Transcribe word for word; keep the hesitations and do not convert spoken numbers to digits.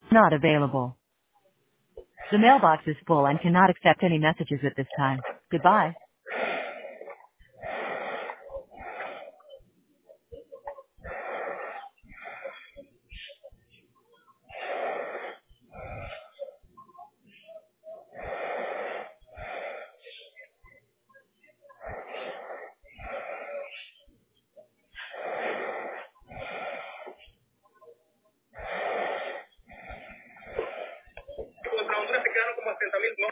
Not available. The mailbox is full and cannot accept any messages at this time. Goodbye.